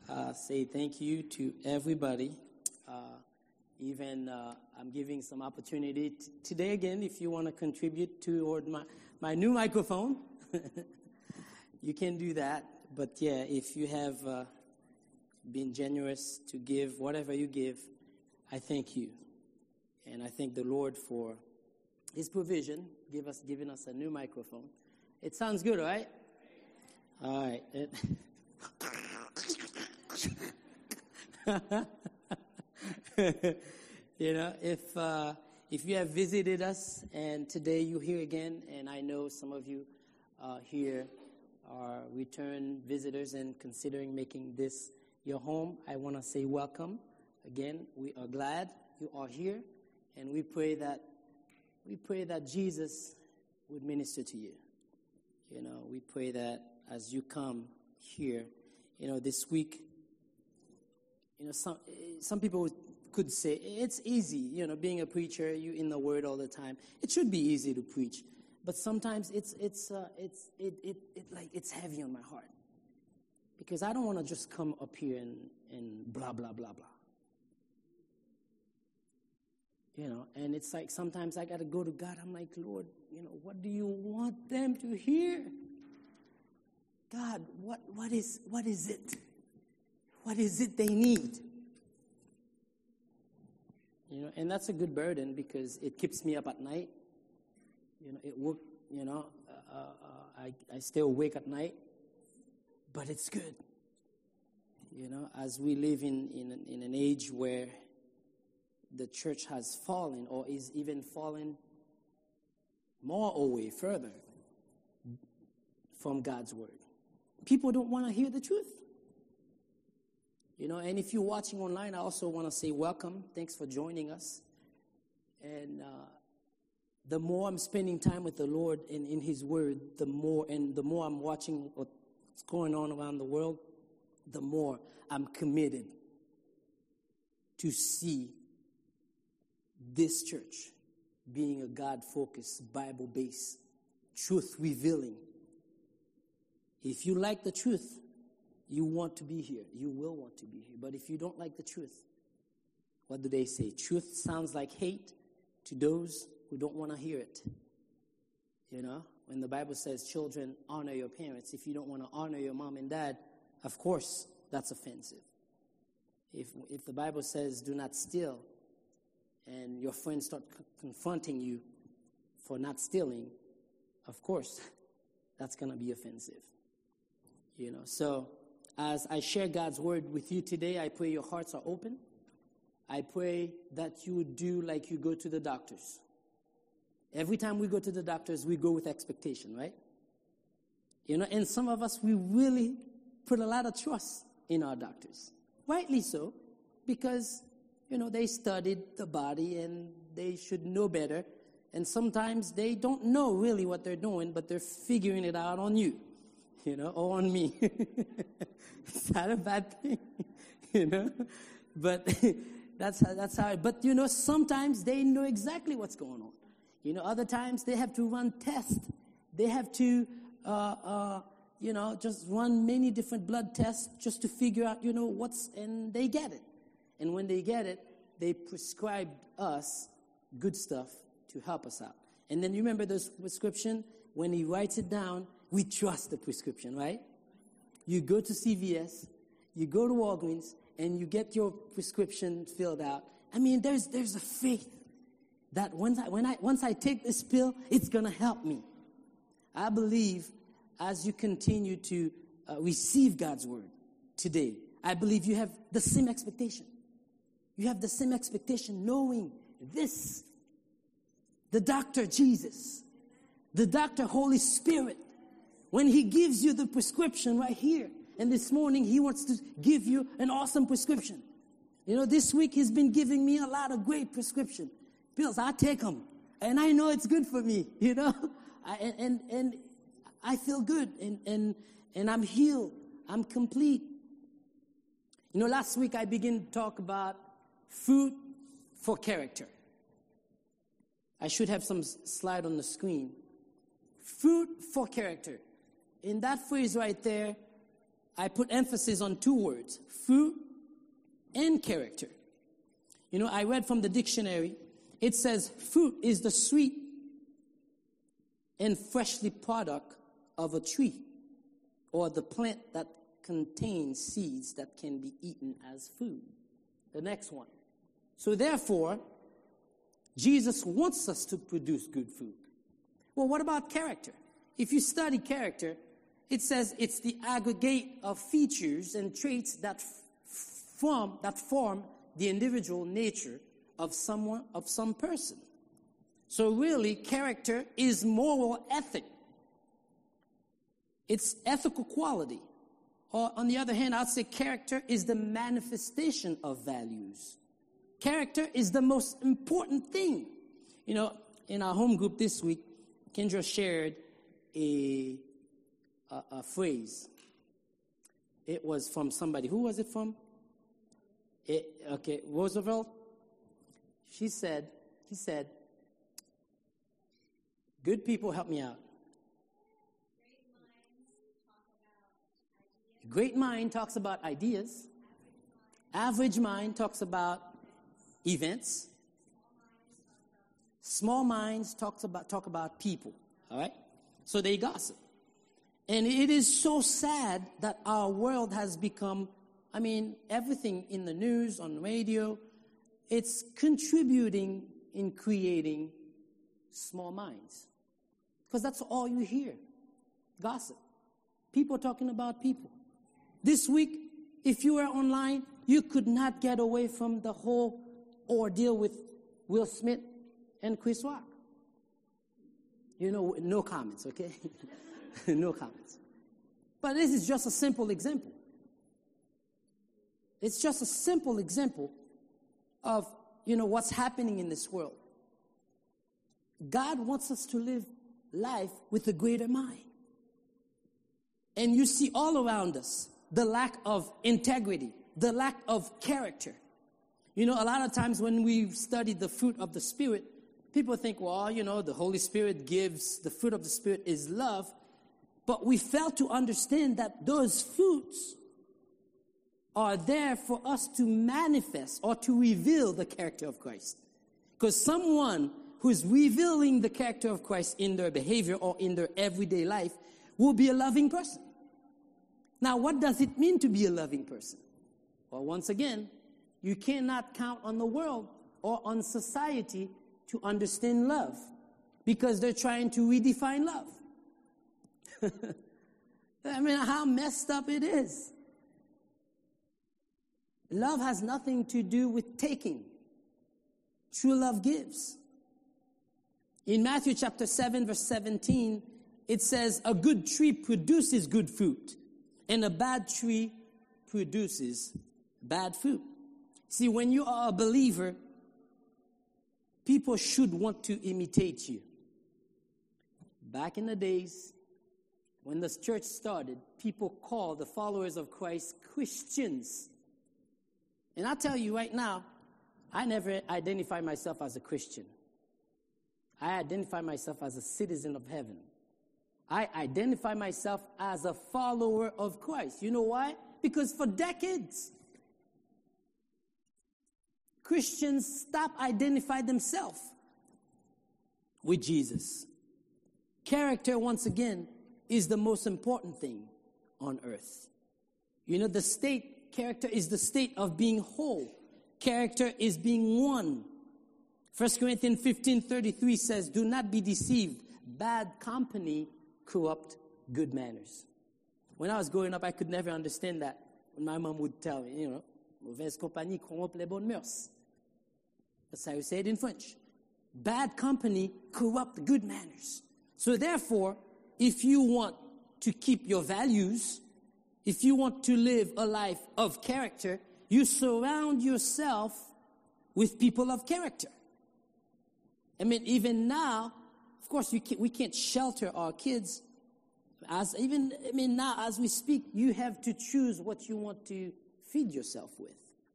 say thank you to everybody. I'm giving some opportunity today again. If you want to contribute toward my new microphone, you can do that. But yeah, if you have been generous to give whatever you give, I thank you, and I thank the Lord for His provision, giving us a new microphone. It sounds good, right? All right. If you have visited us and today you're here again, and I know some of you here are return visitors and considering making this your home, I want to say welcome. Again, we are glad you are here, and we pray that Jesus would minister to you. We pray that as you come here, this week, some people could say it's easy, being a preacher, you in the Word all the time. It should be easy to preach, but sometimes it's heavy on my heart because I don't want to just come up here and blah blah blah blah. And it's like sometimes I got to go to God. I'm like, Lord, what do you want them to hear? God, what is it? What is it they need? And that's a good burden because it keeps me up at night. I stay awake at night, but it's good. As we live in an age where the church has fallen or is even fallen more away further from God's word. People don't want to hear the truth. And if you're watching online, I also want to say welcome. Thanks for joining us. And the more I'm spending time with the Lord and in His Word, the more I'm watching what's going on around the world, the more I'm committed to see this church being a God-focused, Bible-based, truth-revealing. If you like the truth, you want to be here. You will want to be here. But if you don't like the truth, what do they say? Truth sounds like hate to those who don't want to hear it. When the Bible says, children, honor your parents. If you don't want to honor your mom and dad, of course, that's offensive. If the Bible says, do not steal, and your friends start confronting you for not stealing, of course, that's going to be offensive. So as I share God's word with you today, I pray your hearts are open. I pray that you would do like you go to the doctors. Every time we go to the doctors, we go with expectation, right? And some of us, we really put a lot of trust in our doctors. Rightly so, because, they studied the body and they should know better. And sometimes they don't know really what they're doing, but they're figuring it out on you. Or on me. It's not a bad thing, But that's how. But sometimes they know exactly what's going on. Other times they have to run tests. They have to, just run many different blood tests just to figure out, and they get it. And when they get it, they prescribe us good stuff to help us out. And then you remember this prescription when he writes it down. We trust the prescription, right? You go to CVS, you go to Walgreens, and you get your prescription filled out. I mean, there's a faith that once I take this pill, it's going to help me. I believe as you continue to receive God's word today, I believe you have the same expectation. You have the same expectation knowing this. The doctor, Jesus. The doctor, Holy Spirit. When He gives you the prescription right here, and this morning He wants to give you an awesome prescription. This week He's been giving me a lot of great prescription pills. I take them, and I know it's good for me. And I feel good, and I'm healed. I'm complete. Last week I began to talk about fruit for character. I should have some slide on the screen. Fruit for character. In that phrase right there, I put emphasis on two words, fruit and character. You know, I read from the dictionary, it says fruit is the sweet and freshly product of a tree or the plant that contains seeds that can be eaten as food. The next one. So therefore, Jesus wants us to produce good fruit. Well, what about character? If you study character, it says it's the aggregate of features and traits that form the individual nature of some person. So really, character is moral ethic. It's ethical quality. Or on the other hand, I'd say character is the manifestation of values. Character is the most important thing. You know, in our home group this week, Kendra shared a phrase. It was from somebody. Who was it from? Roosevelt. He said, good people, help me out. Great mind talks about ideas. Average mind talks about events. Small minds talk about people. All right? So they gossip. And it is so sad that our world has become, everything in the news, on radio, it's contributing in creating small minds. Because that's all you hear. Gossip. People talking about people. This week, if you were online, you could not get away from the whole ordeal with Will Smith and Chris Rock. You know, no comments, okay? No comments. But this is just a simple example. It's just a simple example of, what's happening in this world. God wants us to live life with a greater mind. And you see all around us the lack of integrity, the lack of character. You know, a lot of times when we study the fruit of the Spirit, people think, well, the Holy Spirit gives, the fruit of the Spirit is love. But we fail to understand that those fruits are there for us to manifest or to reveal the character of Christ. Because someone who's revealing the character of Christ in their behavior or in their everyday life will be a loving person. Now, what does it mean to be a loving person? Well, once again, you cannot count on the world or on society to understand love because they're trying to redefine love. How messed up it is. Love has nothing to do with taking. True love gives. In Matthew chapter 7, verse 17, it says, a good tree produces good fruit, and a bad tree produces bad fruit. See, when you are a believer, people should want to imitate you. Back in the days, when the church started, people called the followers of Christ Christians. And I tell you right now, I never identify myself as a Christian. I identify myself as a citizen of heaven. I identify myself as a follower of Christ. You know why? Because for decades, Christians stopped identifying themselves with Jesus. Character, once again, is the most important thing on earth. Character is the state of being whole. Character is being one. 1 Corinthians 15:33 says, do not be deceived. Bad company corrupt good manners. When I was growing up, I could never understand that. When my mom would tell me, mauvaise compagnie corrompt les bonnes mœurs. That's how you say it in French. Bad company corrupt good manners. So therefore, if you want to keep your values, if you want to live a life of character, you surround yourself with people of character. Even now, of course, we can't shelter our kids. Now, as we speak, you have to choose what you want to feed yourself with.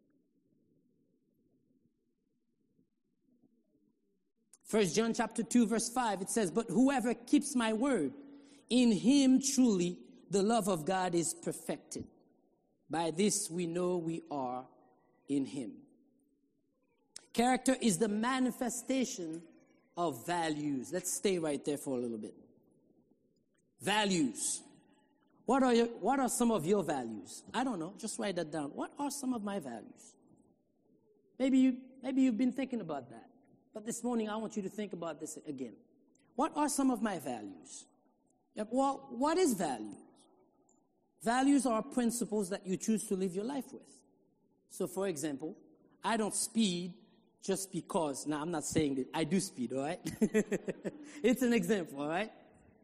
1 John chapter 2, verse 5, it says, but whoever keeps my word, in him truly the love of God is perfected. By this we know we are in him. Character is the manifestation of values. Let's stay right there for a little bit. Values. What are some of your values? I don't know. Just write that down. What are some of my values? Maybe you've been thinking about that. But this morning I want you to think about this again. What are some of my values? Well, what is values? Values are principles that you choose to live your life with. So, for example, I don't speed just because. Now, I'm not saying that I do speed, all right? It's an example, all right?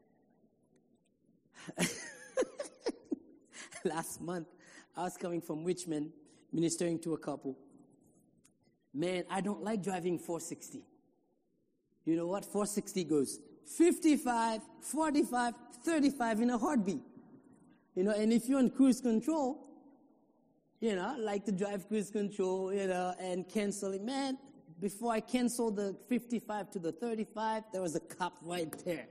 Last month, I was coming from Richmond, ministering to a couple. Man, I don't like driving 460. You know what? 460 goes 55, 45, 35 in a heartbeat. You know, and if you're on cruise control, you know, I like to drive cruise control, you know, and cancel it. Man, before I canceled the 55 to the 35, there was a cop right there.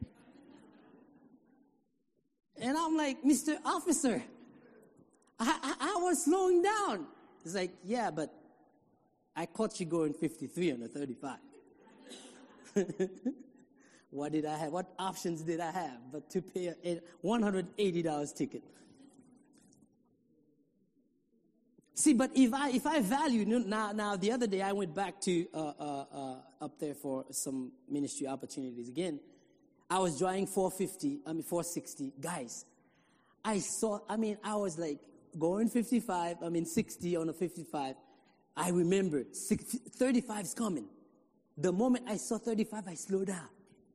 And I'm like, Mr. Officer, I was slowing down. He's like, yeah, but I caught you going 53 on the 35. What did I have? What options did I have but to pay a $180 ticket? See, but if I value, now the other day I went back to up there for some ministry opportunities again. I was driving 460. Guys, I was like going 55, 60 on a 55. I remember 35 is coming. The moment I saw 35, I slowed down.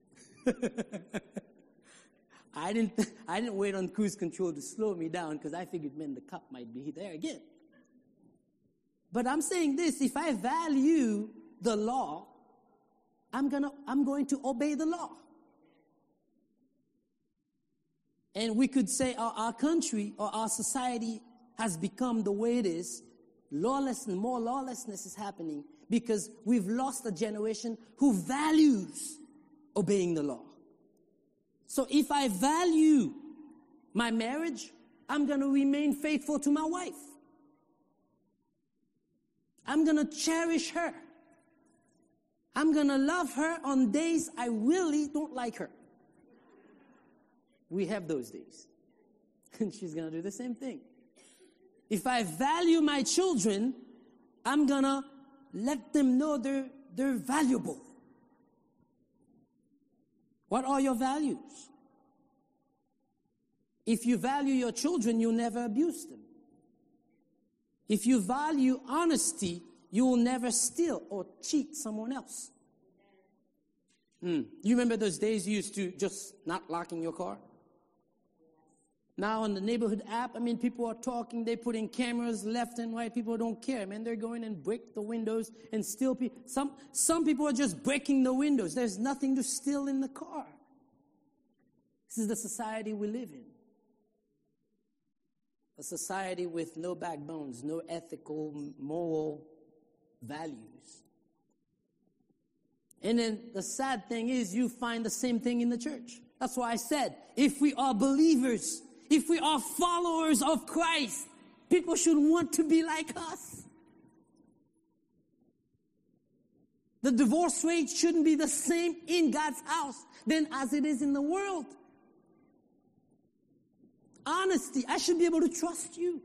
I didn't wait on cruise control to slow me down because I figured, man, the cop might be there again. But I'm saying this, if I value the law, I'm going to obey the law. And we could say our country or our society has become the way it is. More lawlessness is happening because we've lost a generation who values obeying the law. So if I value my marriage, I'm going to remain faithful to my wife. I'm going to cherish her. I'm going to love her on days I really don't like her. We have those days. And she's going to do the same thing. If I value my children, I'm going to let them know they're valuable. What are your values? If you value your children, you'll never abuse them. If you value honesty, you will never steal or cheat someone else. You remember those days you used to just not locking your car? Now on the neighborhood app, people are talking, they put in cameras left and right, people don't care, man. They're going and break the windows and steal people. Some people are just breaking the windows. There's nothing to steal in the car. This is the society we live in. A society with no backbones, no ethical, moral values. And then the sad thing is you find the same thing in the church. That's why I said, if we are believers, if we are followers of Christ, people should want to be like us. The divorce rate shouldn't be the same in God's house than as it is in the world. Honesty, I should be able to trust you.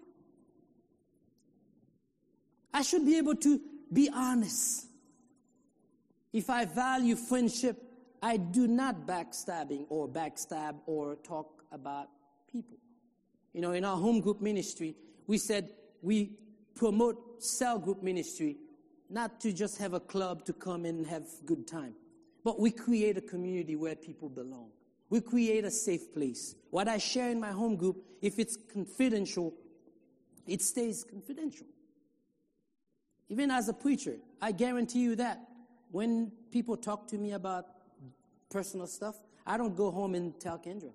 I should be able to be honest. If I value friendship, I do not backstab or talk about people. You know, in our home group ministry, we said we promote cell group ministry, not to just have a club to come in and have good time, but we create a community where people belong. We create a safe place. What I share in my home group, if it's confidential, it stays confidential. Even as a preacher, I guarantee you that when people talk to me about personal stuff, I don't go home and tell Kendra.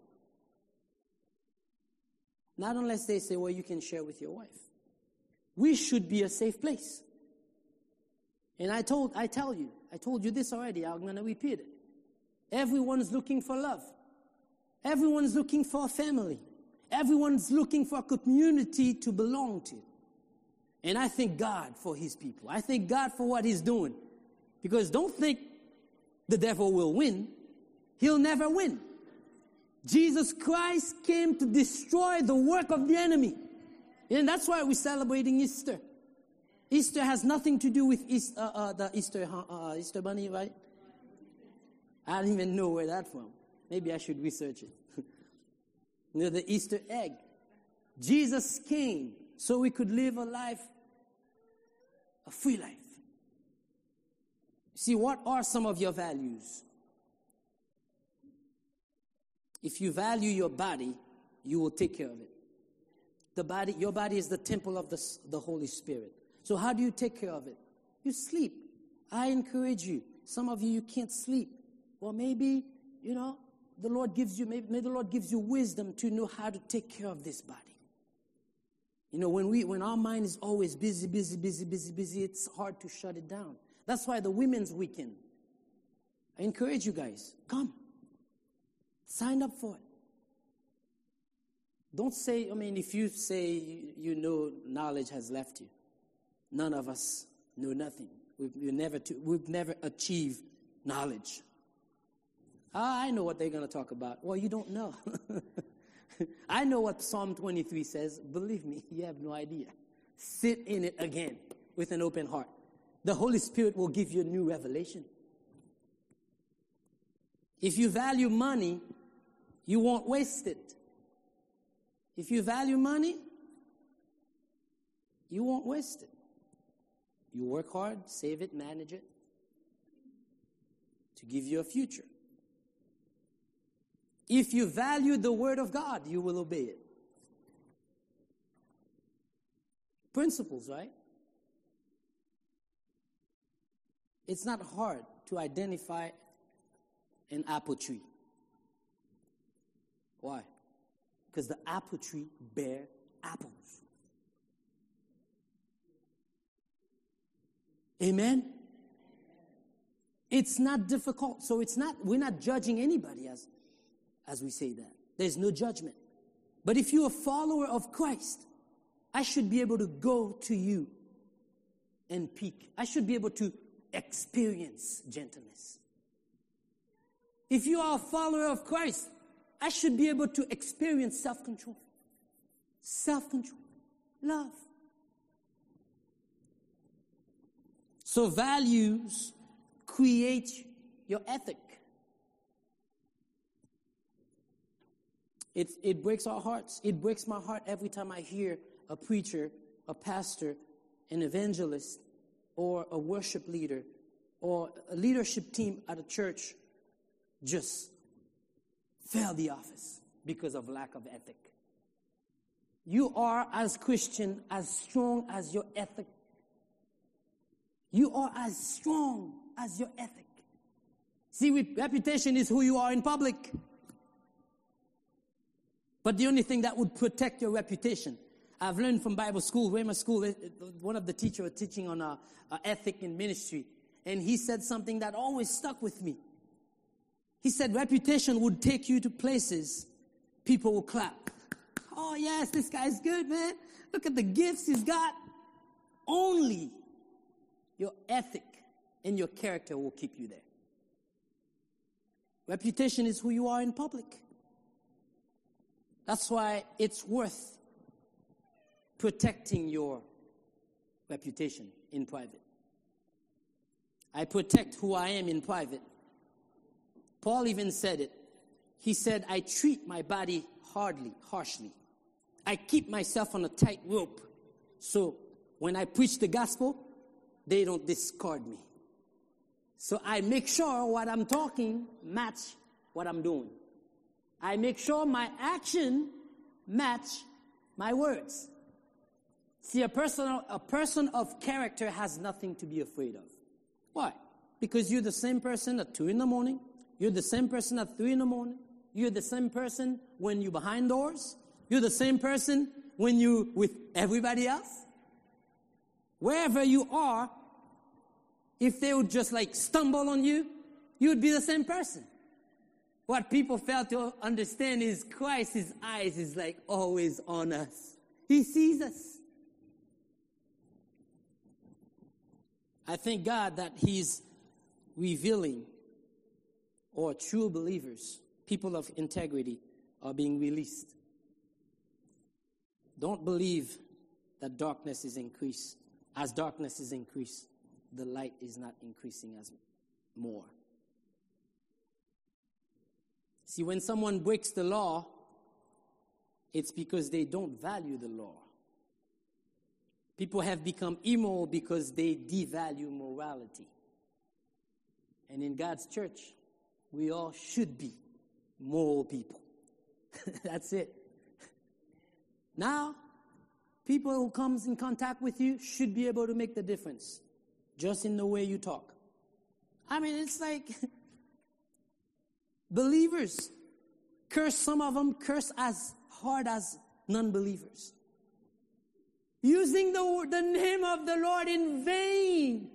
Not unless they say, well, you can share with your wife. We should be a safe place. And I told you this already, I'm going to repeat it. Everyone's looking for love. Everyone's looking for a family. Everyone's looking for a community to belong to. And I thank God for his people. I thank God for what he's doing. Because don't think the devil will win. He'll never win. Jesus Christ came to destroy the work of the enemy. And that's why we're celebrating Easter. Easter has nothing to do with the Easter bunny, right? I don't even know where that's from. Maybe I should research it. The Easter egg. Jesus came so we could live a life, a free life. See, what are some of your values? If you value your body, you will take care of it. Your body is the temple of the Holy Spirit. So how do you take care of it? You sleep. I encourage you. Some of you can't sleep. Well, maybe, the Lord gives you, may the Lord gives you wisdom to know how to take care of this body. When our mind is always busy, it's hard to shut it down. That's why the Women's Weekend, I encourage you guys, come. Sign up for it. Don't say, if you say knowledge has left you. None of us know nothing. We've never achieved knowledge. I know what they're going to talk about. Well, you don't know. I know what Psalm 23 says. Believe me, you have no idea. Sit in it again with an open heart. The Holy Spirit will give you a new revelation. If you value money, you won't waste it. If you value money, you won't waste it. You work hard, save it, manage it to give you a future. If you value the Word of God, you will obey it. Principles, right? It's not hard to identify an apple tree. Why? Because the apple tree bears apples. Amen? It's not difficult. So we're not judging anybody as we say that. There's no judgment. But if you're a follower of Christ, I should be able to go to you and peek. I should be able to experience gentleness. If you are a follower of Christ, I should be able to experience self-control. Self-control. Love. So values create your ethic. It breaks our hearts. It breaks my heart every time I hear a preacher, a pastor, an evangelist, or a worship leader, or a leadership team at a church just fail the office because of lack of ethic. You are, as Christian, as strong as your ethic. You are as strong as your ethic. See, reputation is who you are in public. But the only thing that would protect your reputation, I've learned from Bible school, Rhema school, one of the teachers was teaching on ethic in ministry, and he said something that always stuck with me. He said reputation would take you to places people will clap. Oh, yes, this guy's good, man. Look at the gifts he's got. Only your ethic and your character will keep you there. Reputation is who you are in public. That's why it's worth protecting your reputation in private. I protect who I am in private. Paul even said it. He said, I treat my body harshly. I keep myself on a tight rope. So when I preach the gospel, they don't discard me. So I make sure what I'm talking match what I'm doing. I make sure my action match my words. See, a person of character has nothing to be afraid of. Why? Because you're the same person at 2 a.m. You're the same person at 3 a.m. You're the same person when you're behind doors. You're the same person when you're with everybody else. Wherever you are, if they would just stumble on you, you would be the same person. What people fail to understand is Christ's eyes is like always on us. He sees us. I thank God that He's revealing, or true believers, people of integrity, are being released. Don't believe that darkness is increased. As darkness is increased, the light is not increasing as more. See, when someone breaks the law, it's because they don't value the law. People have become immoral because they devalue morality. And in God's church, we all should be moral people. That's it. Now, people who comes in contact with you should be able to make the difference, just in the way you talk. I mean, it's like believers curse, some of them curse as hard as non-believers, using the name of the Lord in vain.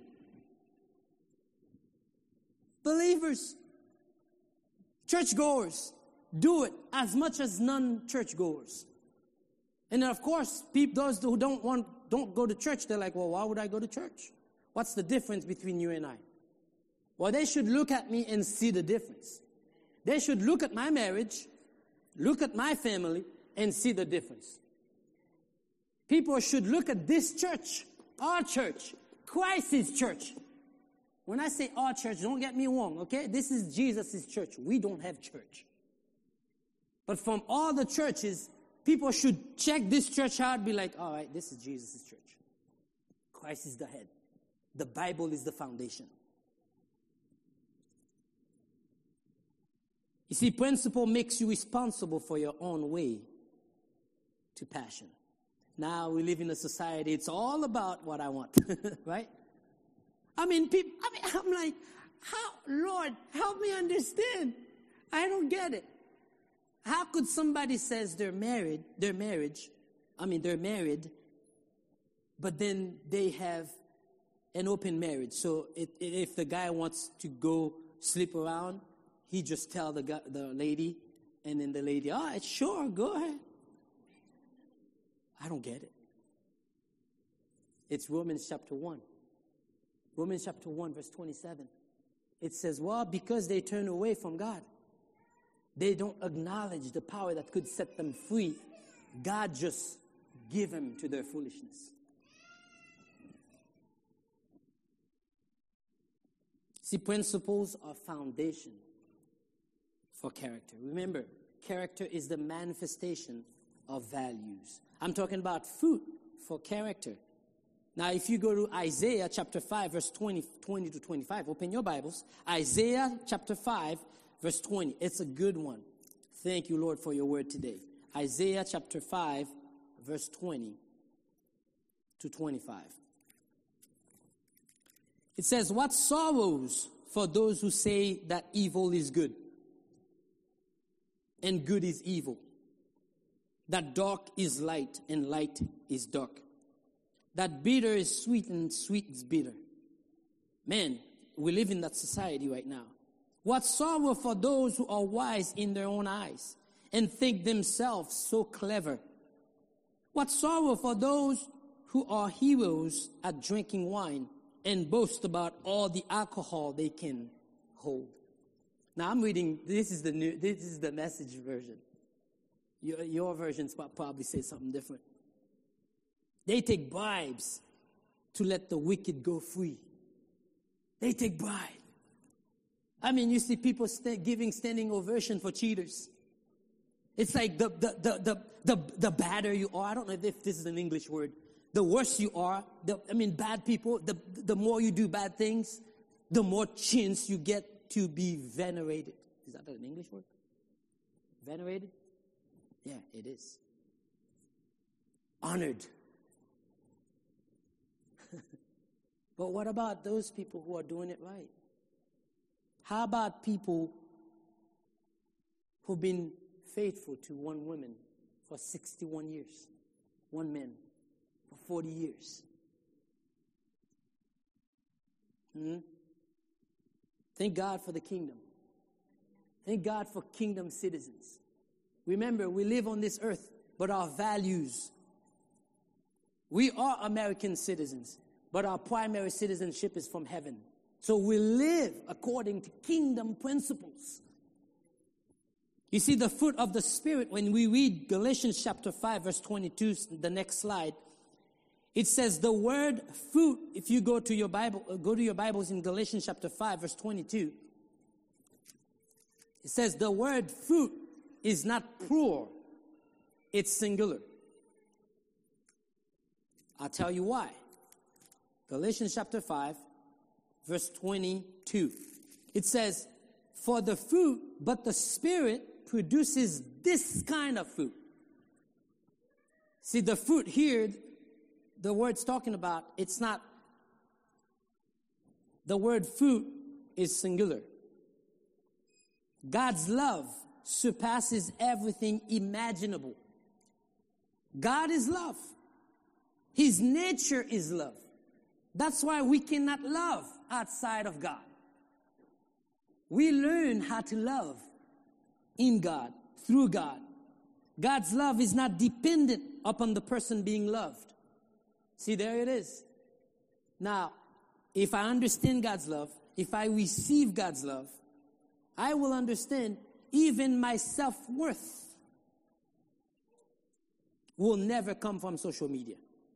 Believers, churchgoers, do it as much as non-churchgoers. And then, of course, those who don't go to church, they're like, well, why would I go to church? What's the difference between you and I? Well, they should look at me and see the difference. They should look at my marriage, look at my family, and see the difference. People should look at this church, our church, Christ's church. When I say our church, don't get me wrong, okay? This is Jesus' church. We don't have church. But from all the churches, people should check this church out, be like, all right, this is Jesus' church. Christ is the head. The Bible is the foundation. You see, principle makes you responsible for your own way to passion. Now we live in a society, it's all about what I want, right? I'm like, how, Lord, help me understand. I don't get it. How could somebody says they're married, but then they have an open marriage. So if the guy wants to go sleep around, he just tell the lady, and then the lady, all right, sure, go ahead. I don't get it. It's Romans chapter 1. Romans chapter 1, verse 27. It says, well, because they turn away from God, they don't acknowledge the power that could set them free. God just give them to their foolishness. See, principles are foundation for character. Remember, character is the manifestation of values. I'm talking about fruit for character. Now, if you go to Isaiah chapter 5, verse 20 to 25, open your Bibles. Isaiah chapter 5, verse 20. It's a good one. Thank you, Lord, for your word today. Isaiah chapter 5, verse 20 to 25. It says, what sorrows for those who say that evil is good and good is evil, that dark is light and light is dark, that bitter is sweet and sweet is bitter. Man, we live in that society right now. What sorrow for those who are wise in their own eyes and think themselves so clever. What sorrow for those who are heroes at drinking wine and boast about all the alcohol they can hold. Now I'm reading, this is the Message version. Your versions probably say something different. They take bribes to let the wicked go free. They take bribes. I mean, you see people giving standing ovation for cheaters. It's like the badder you are. I don't know if this is an English word. The worse you are, bad people, the more you do bad things, the more chance you get to be venerated. Is that an English word? Venerated? Yeah, it is. Honored. But what about those people who are doing it right? How about people who've been faithful to one woman for 61 years, one man for 40 years? Thank God for the kingdom. Thank God for kingdom citizens. Remember, we live on this earth, but our values. We are American citizens, but our primary citizenship is from heaven. So we live according to kingdom principles. You see, the fruit of the Spirit, when we read Galatians chapter 5, verse 22, the next slide, it says the word fruit, if you go to your Bible, go to your Bibles in Galatians chapter 5, verse 22, it says the word fruit is not plural, it's singular. I'll tell you why. Galatians chapter 5, verse 22. It says, for the fruit, but the Spirit produces this kind of fruit. See, the fruit here, the word's talking about, it's not, the word fruit is singular. God's love surpasses everything imaginable. God is love. His nature is love. That's why we cannot love outside of God. We learn how to love in God, through God. God's love is not dependent upon the person being loved. See, there it is. Now, if I understand God's love, if I receive God's love, I will understand even my self-worth will never come from social media.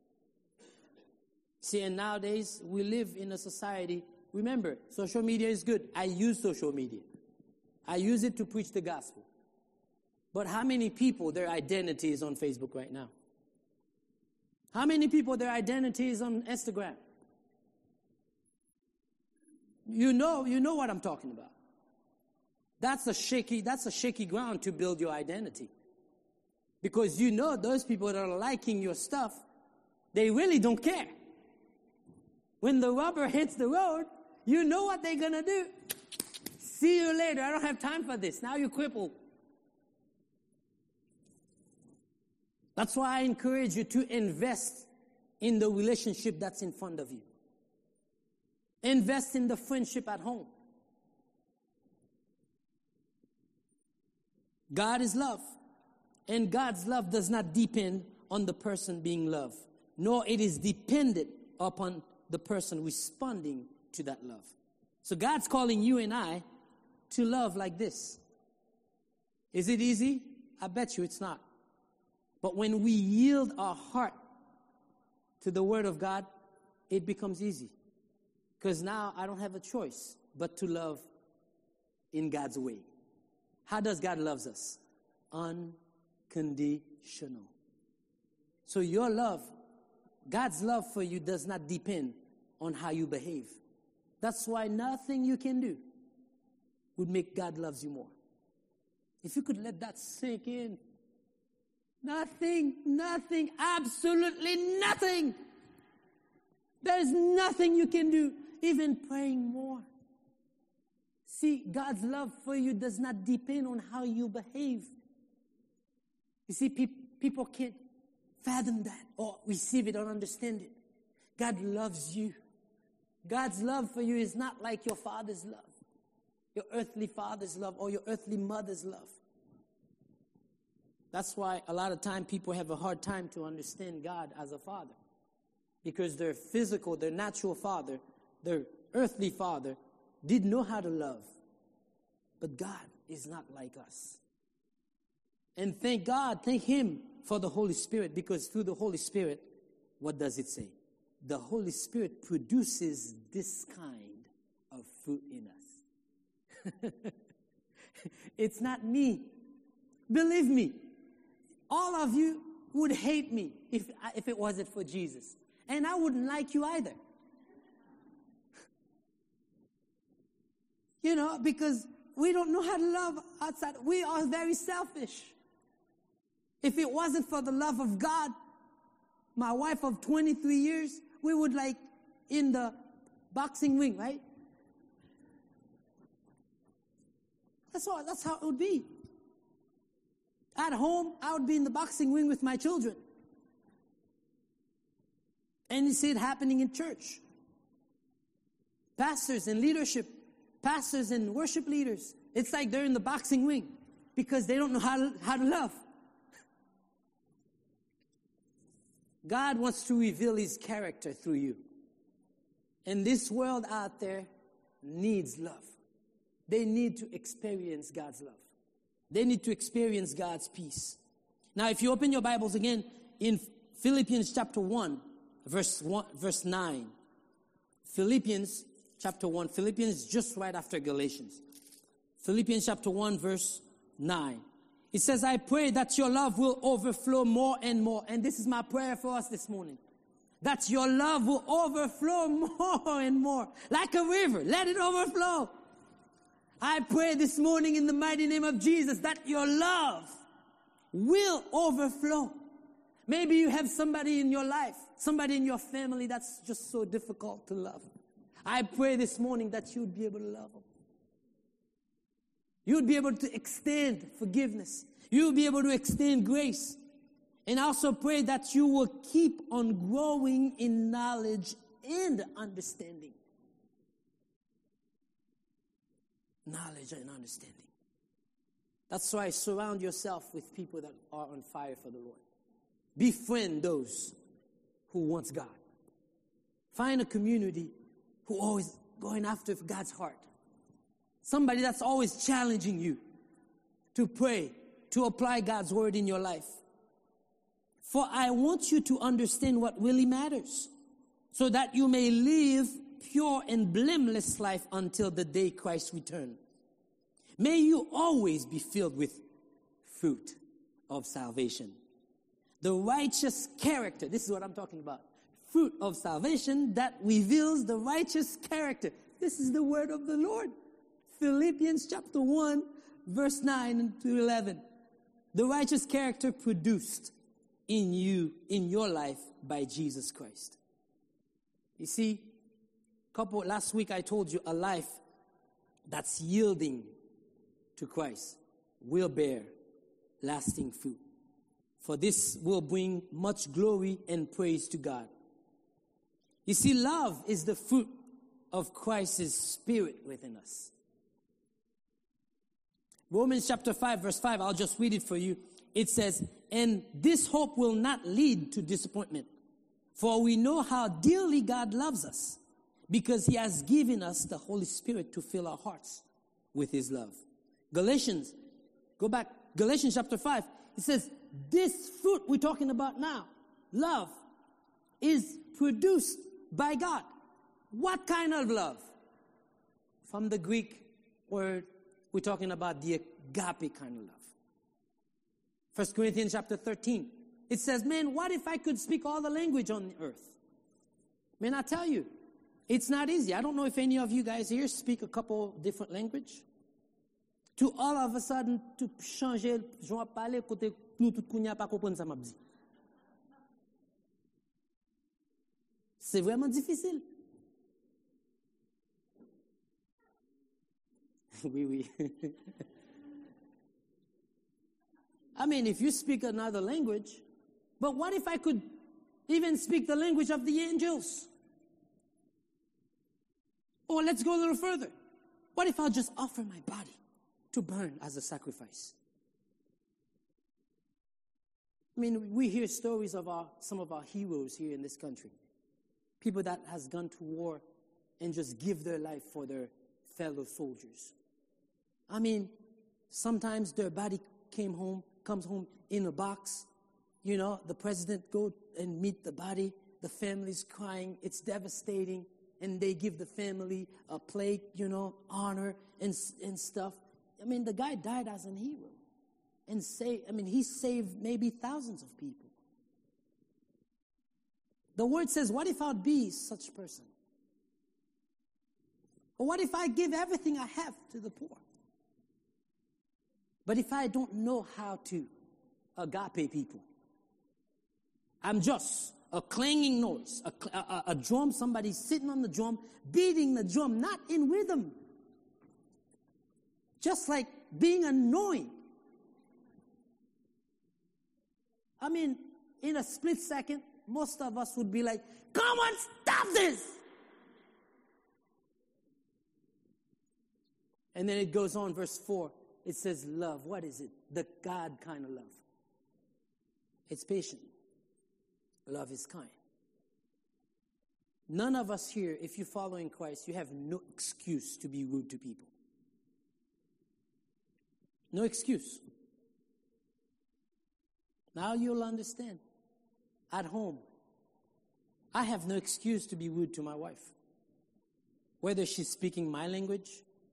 See, and nowadays, we live in a society, remember, social media is good. I use social media. I use it to preach the gospel. But how many people, their identity is on Facebook right now? How many people, their identity is on Instagram? You know what I'm talking about. That's a shaky ground to build your identity. Because you know those people that are liking your stuff, they really don't care. When the rubber hits the road, you know what they're going to do. See you later. I don't have time for this. Now you're crippled. That's why I encourage you to invest in the relationship that's in front of you. Invest in the friendship at home. God is love. And God's love does not depend on the person being loved, nor it is dependent upon the person responding to that love. So God's calling you and I to love like this. Is it easy? I bet you it's not. But when we yield our heart to the Word of God, it becomes easy. Because now I don't have a choice but to love in God's way. How does God love us? Unconditional. So your love, God's love for you does not depend on how you behave. That's why nothing you can do would make God loves you more. If you could let that sink in. Nothing, absolutely nothing. There's nothing you can do, even praying more. See, God's love for you does not depend on how you behave. You see, people can't fathom that or receive it or understand it. God loves you. God's love for you is not like your father's love, your earthly father's love, or your earthly mother's love. That's why a lot of time people have a hard time to understand God as a father. Because their physical, their natural father, their earthly father, didn't know how to love. But God is not like us. And thank God, thank Him for the Holy Spirit, because through the Holy Spirit, what does it say? The Holy Spirit produces this kind of fruit in us. It's not me. Believe me, all of you would hate me if it wasn't for Jesus. And I wouldn't like you either. You know, because we don't know how to love outside. We are very selfish. If it wasn't for the love of God, my wife of 23 years, we would like in the boxing ring, right? That's how it would be. At home, I would be in the boxing ring with my children. And you see it happening in church. Pastors and leadership pastors and worship leaders, it's like they're in the boxing ring because they don't know how to love. God wants to reveal his character through you. And this world out there needs love. They need to experience God's love. They need to experience God's peace. Now, if you open your Bibles again in Philippians chapter 1, verse 9. Philippians chapter 1. Philippians just right after Galatians. Philippians chapter 1, verse 9. It says, I pray that your love will overflow more and more. And this is my prayer for us this morning. That your love will overflow more and more. Like a river. Let it overflow. I pray this morning in the mighty name of Jesus that your love will overflow. Maybe you have somebody in your life, somebody in your family that's just so difficult to love. I pray this morning that you would be able to love them. You would be able to extend forgiveness. You would be able to extend grace. And I also pray that you will keep on growing in knowledge and understanding. Knowledge and understanding. That's why surround yourself with people that are on fire for the Lord. Befriend those who want God. Find a community who always going after God's heart. Somebody that's always challenging you to pray, to apply God's word in your life. For I want you to understand what really matters, so that you may live pure and blameless life until the day Christ returns. May you always be filled with fruit of salvation. The righteous character, this is what I'm talking about. Fruit of salvation that reveals the righteous character. This is the word of the Lord. Philippians chapter 1, verse 9 to 11. The righteous character produced in you, in your life, by Jesus Christ. You see, last week I told you a life that's yielding to Christ will bear lasting fruit. For this will bring much glory and praise to God. You see, love is the fruit of Christ's Spirit within us. Romans chapter 5, verse 5, I'll just read it for you. It says, and this hope will not lead to disappointment, for we know how dearly God loves us, because he has given us the Holy Spirit to fill our hearts with his love. Galatians chapter 5, it says, this fruit we're talking about now, love, is produced by God. What kind of love? From the Greek word, we're talking about the agape kind of love. 1 Corinthians chapter 13, it says, man, what if I could speak all the language on the earth? Man, I tell you, it's not easy. I don't know if any of you guys here speak a couple different languages. To all of a sudden, to changer, je vais parler côté nous tout kounya pas comprendre ça m'a dit. C'est vraiment difficile. Oui. I mean, if you speak another language, but what if I could even speak the language of the angels? Or let's go a little further. What if I'll just offer my body to burn as a sacrifice? I mean, we hear stories of some of our heroes here in this country. People that has gone to war and just give their life for their fellow soldiers. I mean, sometimes their body comes home in a box. You know, the president go and meet the body. The family's crying. It's devastating. And they give the family a plate, honor and stuff. I mean, the guy died as an hero. And he saved maybe thousands of people. The word says, what if I'd be such a person? Or what if I give everything I have to the poor? But if I don't know how to agape people, I'm just a clanging noise, a drum, somebody sitting on the drum, beating the drum, not in rhythm. Just like being annoying. I mean, in a split second, most of us would be like, come on, stop this! And then it goes on, verse 4. It says love. What is it? The God kind of love. It's patient. Love is kind. None of us here, if you follow in Christ, you have no excuse to be rude to people. No excuse. Now you'll understand. At home, I have no excuse to be rude to my wife. Whether she's speaking my language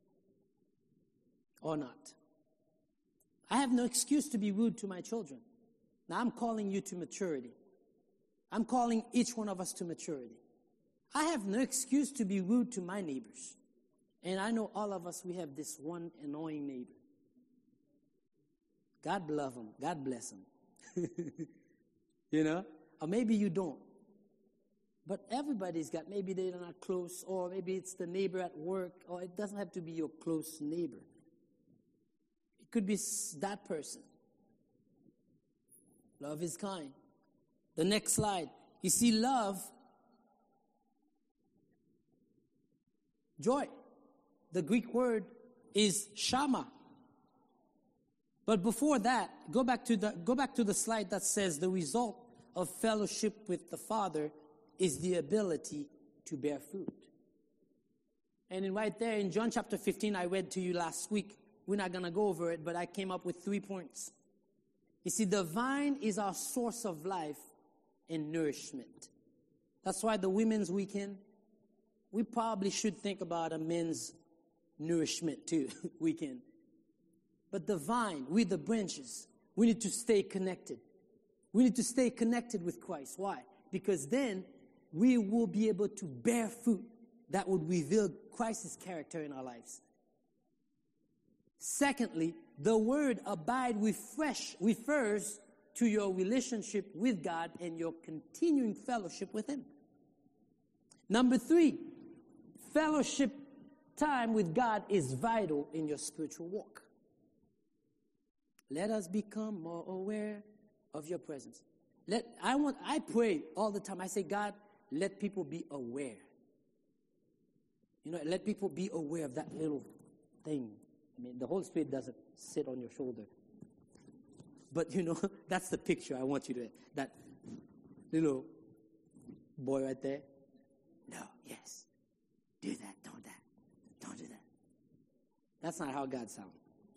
or not. I have no excuse to be rude to my children. Now I'm calling you to maturity. I'm calling each one of us to maturity. I have no excuse to be rude to my neighbors. And I know all of us, we have this one annoying neighbor. God love him. God bless him. You know? Or maybe you don't. But everybody's got, maybe they're not close, or maybe it's the neighbor at work, or it doesn't have to be your close neighbor. It could be that person. Love is kind. The next slide. You see, love, joy. The Greek word is shama. But before that, go back to the slide that says the result of fellowship with the Father is the ability to bear fruit. And right there in John chapter 15, I read to you last week. We're not going to go over it, but I came up with 3 points. You see, the vine is our source of life and nourishment. That's why the Women's Weekend, we probably should think about a men's nourishment too, weekend. But the vine, we the branches, we need to stay connected. We need to stay connected with Christ. Why? Because then we will be able to bear fruit that would reveal Christ's character in our lives. Secondly, the word abide refers to your relationship with God and your continuing fellowship with Him. Number 3, fellowship time with God is vital in your spiritual walk. Let us become more aware of your presence. I pray all the time. I say, God, let people be aware. You know, let people be aware of that little thing. I mean, the Holy Spirit doesn't sit on your shoulder. But, you know, that's the picture I want you to, that little boy right there. No, yes. Do that, don't that. Don't do that. That's not how God sounds.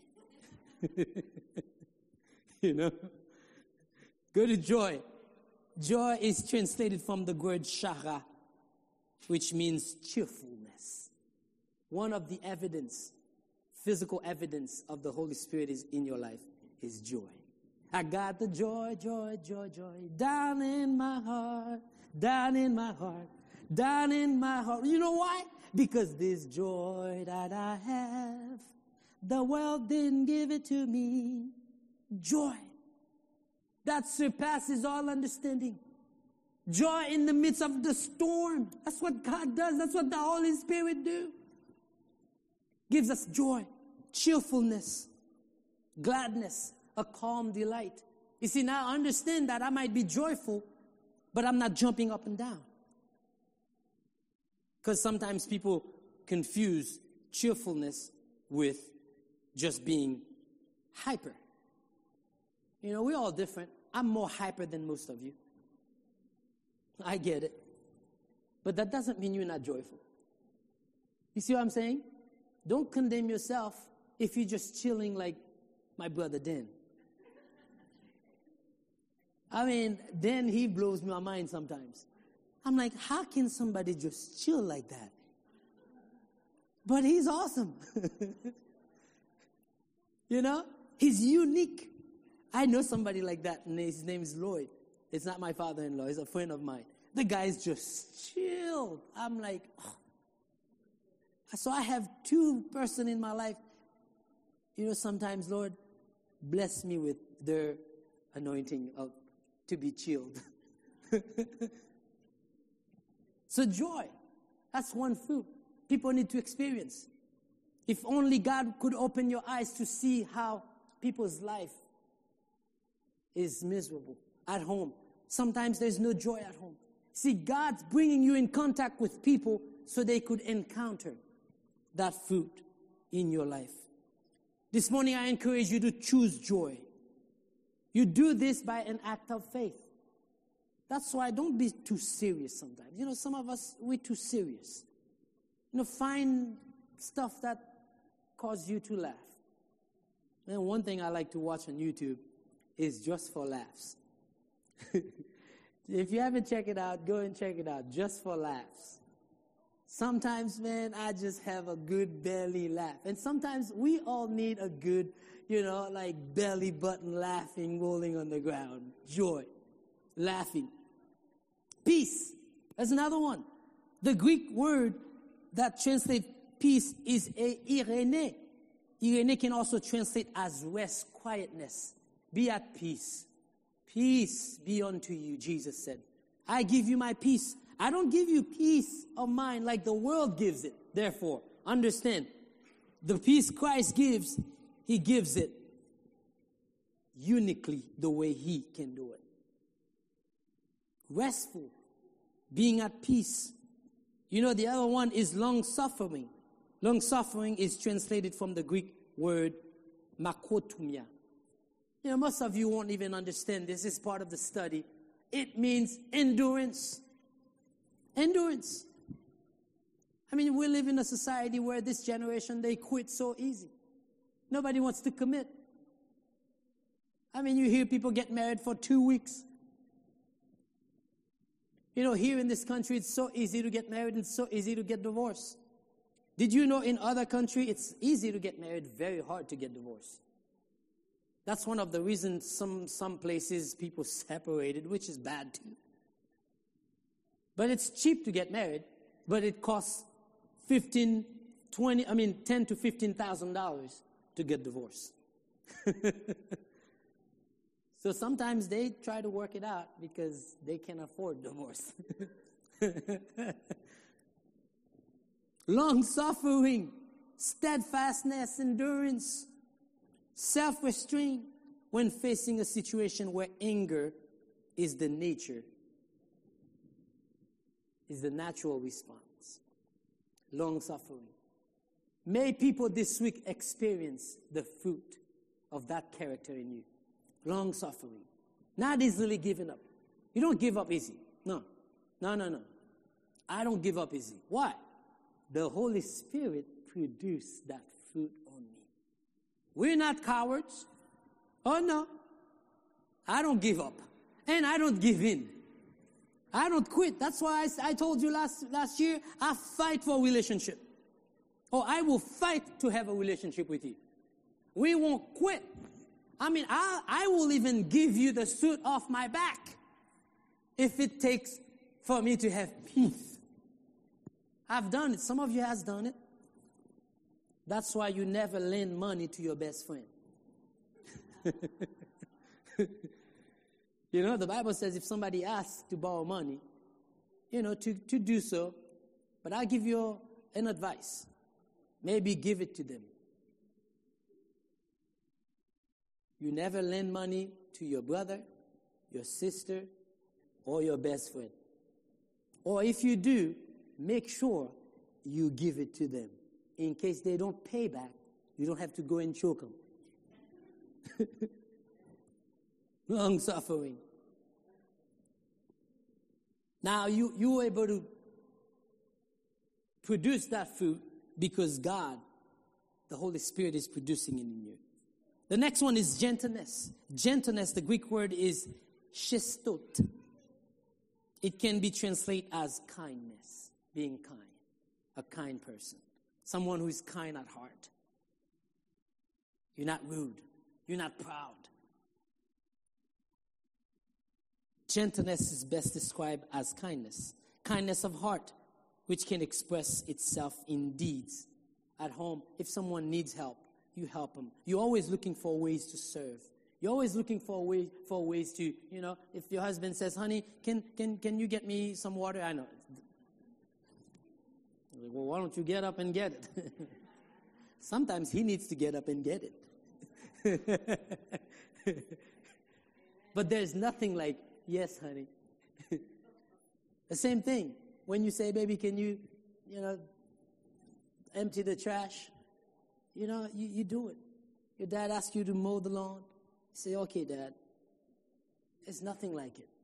You know? Go to joy. Joy is translated from the word shara, which means cheerfulness. One of the physical evidence of the Holy Spirit is in your life is joy. I got the joy, joy, joy, joy, down in my heart, down in my heart, down in my heart. You know why? Because this joy that I have, the world didn't give it to me. Joy that surpasses all understanding. Joy in the midst of the storm. That's what God does. That's what the Holy Spirit do. Gives us joy, cheerfulness, gladness, a calm delight. You see, now I understand that I might be joyful, but I'm not jumping up and down. Because sometimes people confuse cheerfulness with just being hyper. You know, we're all different. I'm more hyper than most of you. I get it. But that doesn't mean you're not joyful. You see what I'm saying? Don't condemn yourself if you're just chilling like my brother Dan. I mean, Dan, he blows my mind sometimes. I'm like, how can somebody just chill like that? But he's awesome. You know? He's unique. I know somebody like that, and his name is Lloyd. It's not my father-in-law. He's a friend of mine. The guy's just chilled. I'm like, oh. So I have 2 persons in my life. You know, sometimes, Lord, bless me with their anointing to be chilled. So joy, that's one fruit people need to experience. If only God could open your eyes to see how people's life is miserable at home. Sometimes there's no joy at home. See, God's bringing you in contact with people so they could encounter that fruit in your life. This morning, I encourage you to choose joy. You do this by an act of faith. That's why don't be too serious sometimes. You know, some of us, we're too serious. You know, find stuff that causes you to laugh. And one thing I like to watch on YouTube is Just for Laughs. If you haven't checked it out, go and check it out. Just for Laughs. Sometimes, man, I just have a good belly laugh. And sometimes we all need a good, you know, like belly button laughing, rolling on the ground. Joy. Laughing. Peace. That's another one. The Greek word that translates peace is irene. Irene can also translate as rest, quietness. Be at peace. Peace be unto you, Jesus said. I give you my peace. I don't give you peace of mind like the world gives it. Therefore, understand, the peace Christ gives, he gives it uniquely the way he can do it. Restful, being at peace. You know, the other one is long-suffering. Long-suffering is translated from the Greek word makotumia. You know, most of you won't even understand this. It's part of the study. It means endurance. Endurance. I mean, we live in a society where this generation, they quit so easy. Nobody wants to commit. I mean, you hear people get married for 2 weeks. You know, here in this country, it's so easy to get married and it's so easy to get divorced. Did you know in other countries, it's easy to get married, very hard to get divorced? That's one of the reasons some places people separated, which is bad too. But it's cheap to get married, but it costs $10,000 to $15,000 to get divorced. So sometimes they try to work it out because they can afford divorce. Long-suffering, steadfastness, endurance, self-restraint when facing a situation where anger is the nature, is the natural response. Long-suffering. May people this week experience the fruit of that character in you. Long-suffering. Not easily giving up. You don't give up easy. No. I don't give up easy. Why? The Holy Spirit produced that fruit on me. We're not cowards. Oh, no. I don't give up. And I don't give in. I don't quit. That's why I told you last year, I fight for a relationship. Or I will fight to have a relationship with you. We won't quit. I mean, I will even give you the suit off my back if it takes for me to have peace. I've done it. Some of you has done it. That's why you never lend money to your best friend. You know, the Bible says if somebody asks to borrow money, you know, to do so, but I'll give you an advice. Maybe give it to them. You never lend money to your brother, your sister, or your best friend. Or if you do, make sure you give it to them. In case they don't pay back, you don't have to go and choke them. Long suffering. Now you were able to produce that fruit because God, the Holy Spirit, is producing it in you. The next one is gentleness. Gentleness, the Greek word is chestot. It can be translated as kindness, being kind, a kind person, someone who is kind at heart. You're not rude. You're not proud. Gentleness is best described as kindness. Kindness of heart, which can express itself in deeds. At home, if someone needs help, you help them. You're always looking for ways to serve. You're always looking for ways to, you know, if your husband says, honey, can you get me some water? I know. Like, well, why don't you get up and get it? Sometimes he needs to get up and get it. But there's nothing like, yes, honey. The same thing. When you say, baby, can you empty the trash? You do it. Your dad asks you to mow the lawn. You say, okay, Dad. It's nothing like it.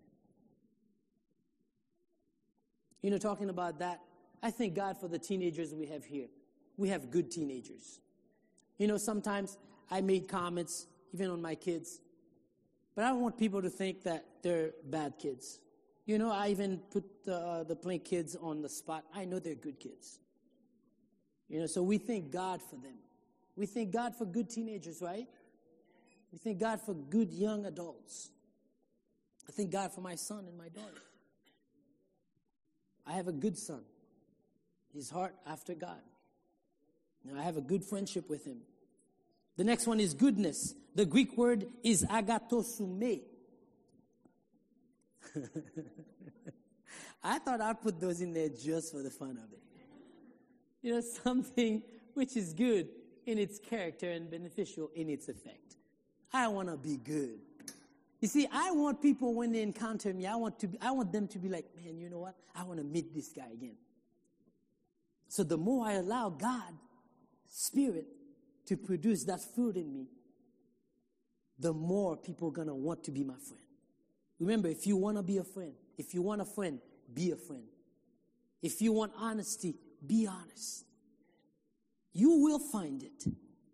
Talking about that, I thank God for the teenagers we have here. We have good teenagers. Sometimes I made comments, even on my kids, but I don't want people to think that they're bad kids. I even put the plain kids on the spot. I know they're good kids. So we thank God for them. We thank God for good teenagers, right? We thank God for good young adults. I thank God for my son and my daughter. I have a good son. His heart after God. I have a good friendship with him. The next one is goodness. The Greek word is agatosumē. I thought I'd put those in there just for the fun of it. Something which is good in its character and beneficial in its effect. I want to be good. You see, I want people, when they encounter me, I want them to be like, man, you know what? I want to meet this guy again. So the more I allow God, Spirit, to produce that fruit in me, the more people are going to want to be my friend. Remember, if you want to be a friend, if you want a friend, be a friend. If you want honesty, be honest. You will find it.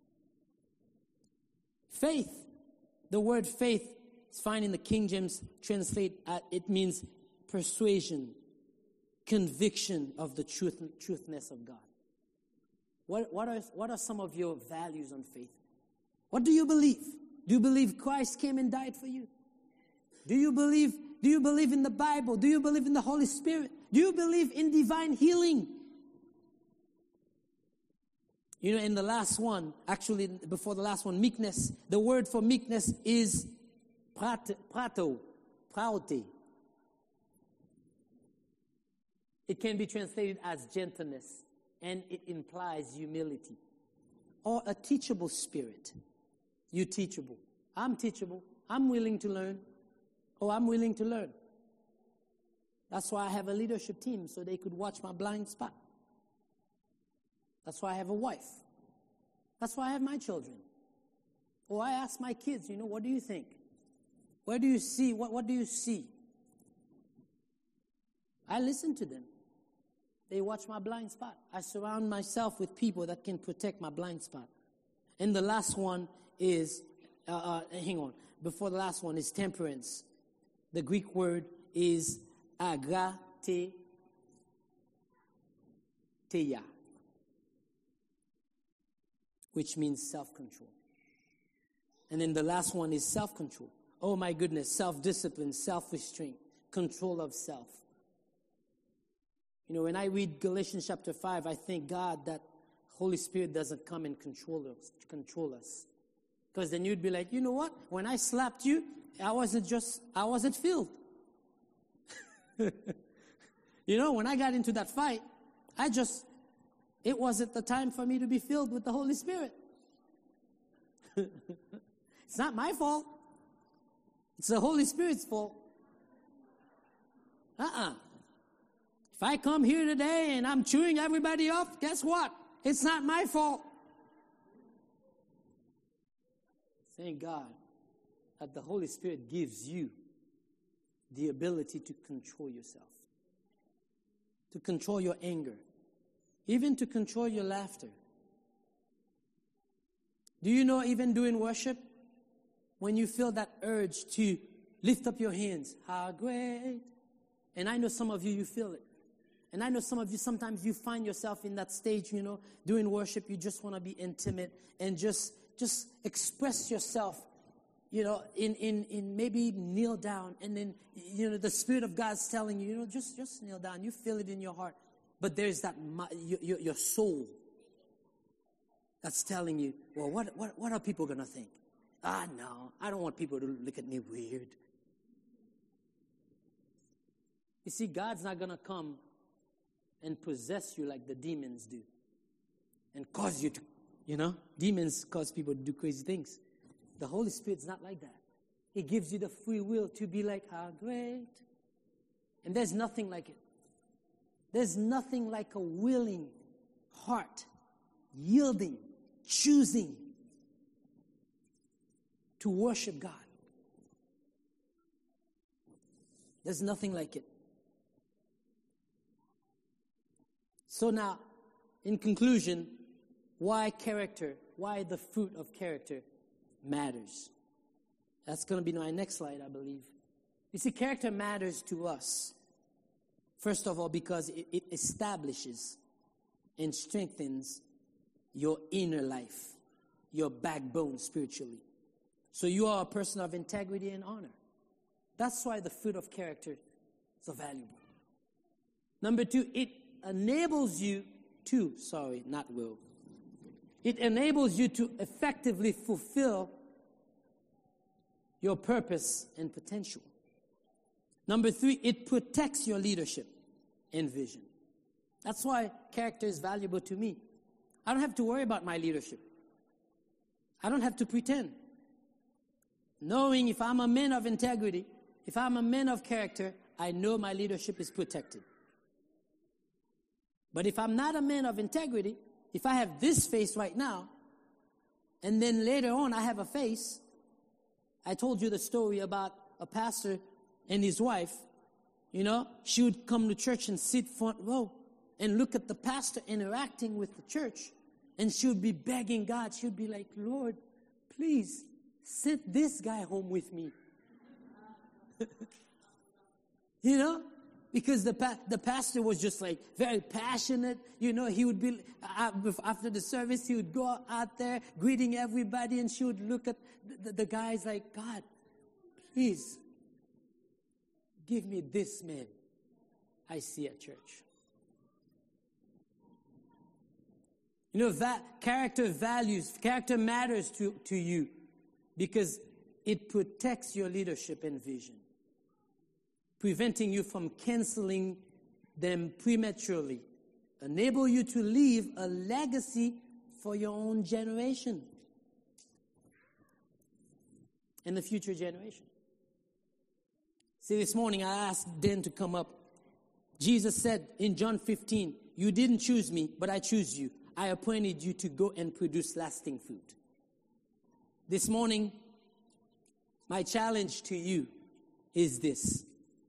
Faith. The word faith is found in the King James translate. It means persuasion, conviction of the truthness of God. What are some of your values on faith? What do you believe? Do you believe Christ came and died for you? Do you believe in the Bible? Do you believe in the Holy Spirit? Do you believe in divine healing? And the last one, actually before the last one, meekness. The word for meekness is praute. It can be translated as gentleness, and it implies humility. Or a teachable spirit. You're teachable. I'm teachable. I'm willing to learn. I'm willing to learn. That's why I have a leadership team, so they could watch my blind spot. That's why I have a wife. That's why I have my children. Or I ask my kids, what do you think? Where do you see? What do you see? I listen to them. They watch my blind spot. I surround myself with people that can protect my blind spot. And the last one is, before the last one is temperance. The Greek word is agratheia, which means self-control. And then the last one is self-control. Oh my goodness, self-discipline, self-restraint, control of self. When I read Galatians chapter 5, I thank God that Holy Spirit doesn't come and control us. Because then you'd be like, you know what? When I slapped you, I wasn't filled. When I got into that fight, it wasn't the time for me to be filled with the Holy Spirit. It's not my fault. It's the Holy Spirit's fault. If I come here today and I'm chewing everybody off, guess what? It's not my fault. Thank God that the Holy Spirit gives you the ability to control yourself, to control your anger, even to control your laughter. Do you know, even during worship, when you feel that urge to lift up your hands, how great. And I know some of you feel it. And I know some of you, sometimes you find yourself in that stage, during worship, you just want to be intimate and just express yourself, in maybe kneel down. And then, the Spirit of God's telling you, just kneel down. You feel it in your heart. But there's that, your soul that's telling you, well, what are people going to think? No, I don't want people to look at me weird. You see, God's not going to come and possess you like the demons do and cause you to, demons cause people to do crazy things. The Holy Spirit's not like that. He gives you the free will to be like, how great. And there's nothing like it. There's nothing like a willing heart, yielding, choosing to worship God. There's nothing like it. So now, in conclusion, why the fruit of character matters. That's going to be my next slide, I believe. You see, character matters to us. First of all, because it establishes and strengthens your inner life, your backbone spiritually. So you are a person of integrity and honor. That's why the fruit of character is so valuable. Number two, it enables you to, it enables you to effectively fulfill your purpose and potential. Number three, it protects your leadership and vision. That's why character is valuable to me. I don't have to worry about my leadership. I don't have to pretend. Knowing if I'm a man of integrity, if I'm a man of character, I know my leadership is protected. But if I'm not a man of integrity, if I have this face right now, and then later on I have a face, I told you the story about a pastor and his wife. You know, she would come to church and sit front row and look at the pastor interacting with the church. And she would be begging God. She would be like, Lord, please send this guy home with me. You know? Because the pastor was just like very passionate. You know, he would be, after the service, he would go out there greeting everybody. And she would look at the guys like, God, please give me this man I see at church. You know, that character matters to you because it protects your leadership and vision, preventing you from canceling them prematurely, enable you to leave a legacy for your own generation and the future generation. See, this morning I asked Dan to come up. Jesus said in John 15, you didn't choose me, but I choose you. I appointed you to go and produce lasting fruit. This morning, my challenge to you is this.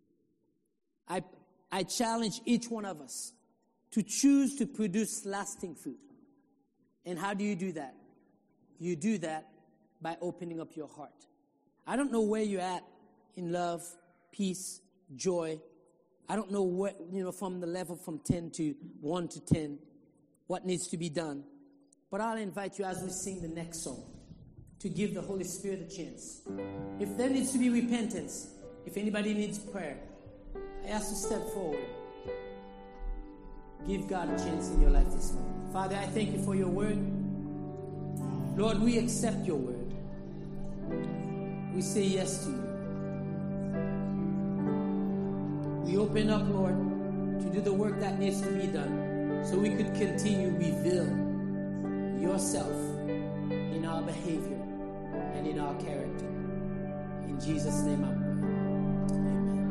I challenge each one of us to choose to produce lasting fruit. And how do you do that? You do that by opening up your heart. I don't know where you're at in love, peace, joy. I don't know what, from the level from 10 to 1 to 10, what needs to be done. But I'll invite you as we sing the next song to give the Holy Spirit a chance. If there needs to be repentance, if anybody needs prayer, I ask you to step forward. Give God a chance in your life this morning. Father, I thank you for your word. Lord, we accept your word. We say yes to you. We open up, Lord, to do the work that needs to be done so we could continue to reveal yourself in our behavior and in our character. In Jesus' name I pray. Amen.